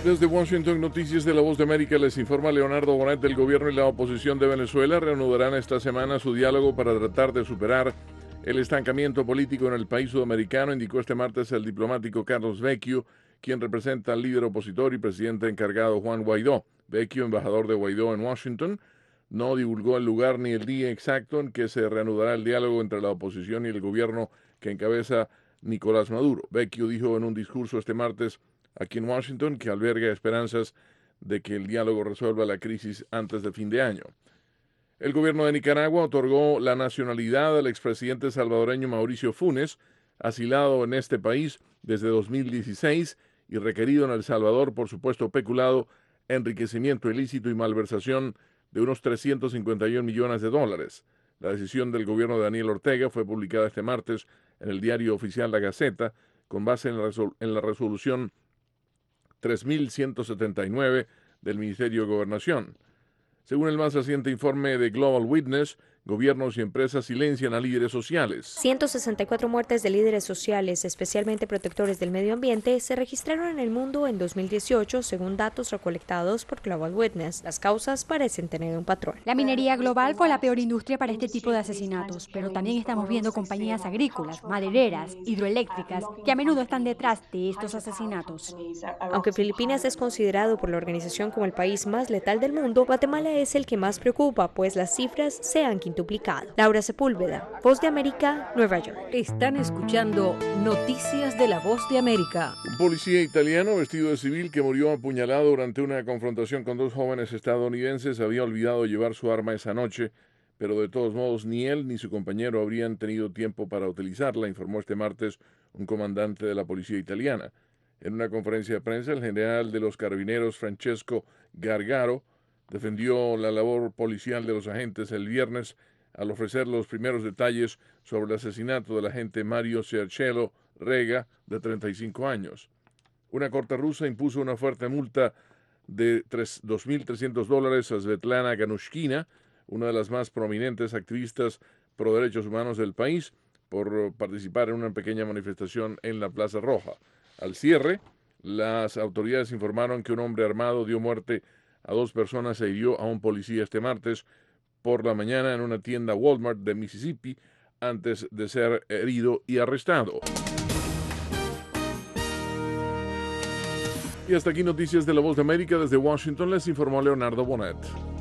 Desde Washington, Noticias de la Voz de América, les informa Leonardo Bonet. Del gobierno y la oposición de Venezuela reanudarán esta semana su diálogo para tratar de superar el estancamiento político en el país sudamericano, indicó este martes el diplomático Carlos Vecchio, quien representa al líder opositor y presidente encargado Juan Guaidó. Vecchio, embajador de Guaidó en Washington, no divulgó el lugar ni el día exacto en que se reanudará el diálogo entre la oposición y el gobierno que encabeza Nicolás Maduro. Vecchio dijo en un discurso este martes aquí en Washington que alberga esperanzas de que el diálogo resuelva la crisis antes de fin de año. El gobierno de Nicaragua otorgó la nacionalidad al expresidente salvadoreño Mauricio Funes, asilado en este país desde 2016 y requerido en El Salvador por supuesto peculado, enriquecimiento ilícito y malversación de unos 351 millones de dólares. La decisión del gobierno de Daniel Ortega fue publicada este martes en el diario oficial La Gaceta, con base en la resolución 3179 del Ministerio de Gobernación. Según el más reciente informe de Global Witness, gobiernos y empresas silencian a líderes sociales. 164 muertes de líderes sociales, especialmente protectores del medio ambiente, se registraron en el mundo en 2018, según datos recolectados por Global Witness. Las causas parecen tener un patrón. La minería global fue la peor industria para este tipo de asesinatos, pero también estamos viendo compañías agrícolas, madereras, hidroeléctricas, que a menudo están detrás de estos asesinatos. Aunque Filipinas es considerado por la organización como el país más letal del mundo, Guatemala es el que más preocupa, pues las cifras se han quintuplicado. Laura Sepúlveda, Voz de América, Nueva York. Están escuchando Noticias de la Voz de América. Un policía italiano vestido de civil que murió apuñalado durante una confrontación con dos jóvenes estadounidenses había olvidado llevar su arma esa noche, pero de todos modos ni él ni su compañero habrían tenido tiempo para utilizarla, informó este martes un comandante de la policía italiana. En una conferencia de prensa, el general de los carabineros Francesco Gargaro defendió la labor policial de los agentes el viernes al ofrecer los primeros detalles sobre el asesinato del agente Mario Cercello Rega, de 35 años. Una corte rusa impuso una fuerte multa de $2.300 a Svetlana Ganushkina, una de las más prominentes activistas pro derechos humanos del país, por participar en una pequeña manifestación en la Plaza Roja. Al cierre, las autoridades informaron que un hombre armado dio muerte a dos personas e hirió a un policía este martes por la mañana en una tienda Walmart de Mississippi antes de ser herido y arrestado. Y hasta aquí Noticias de la Voz de América. Desde Washington les informó Leonardo Bonet.